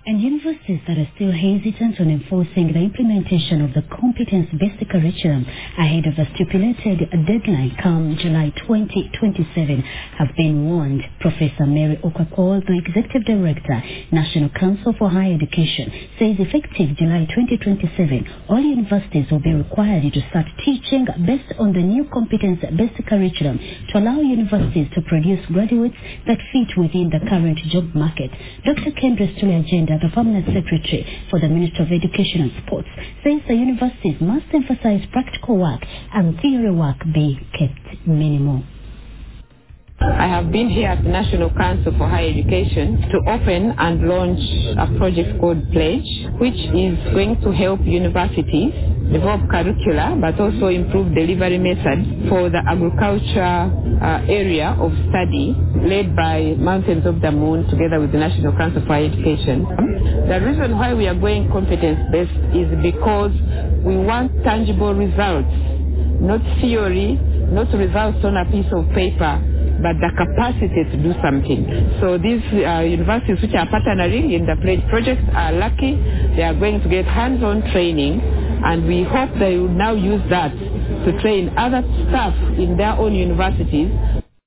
And universities that are still hesitant on enforcing the implementation of the competence-based curriculum ahead of the stipulated deadline come July 2027 have been warned. Professor Mary Okakwol, the Executive Director, National Council for Higher Education, says effective July 2027, all universities will be required to start teaching based on the new competence-based curriculum to allow universities to produce graduates that fit within the current job market. Dr. Kendra Stuli-Agenda, the Permanent Secretary for the Ministry of Education and Sports, says the universities must emphasize practical work and theory work be kept minimal. I have been here at the National Council for Higher Education to open and launch a project called Pledge, which is going to help universities develop curricula but also improve delivery methods for the agriculture area of study led by Mountains of the Moon together with the National Council for Higher Education. The reason why we are going competence-based is because we want tangible results, not theory, not results on a piece of paper, but the capacity to do something. So these universities which are partnering in the Pledge project are lucky. They are going to get hands-on training, and we hope they will now use that to train other staff in their own universities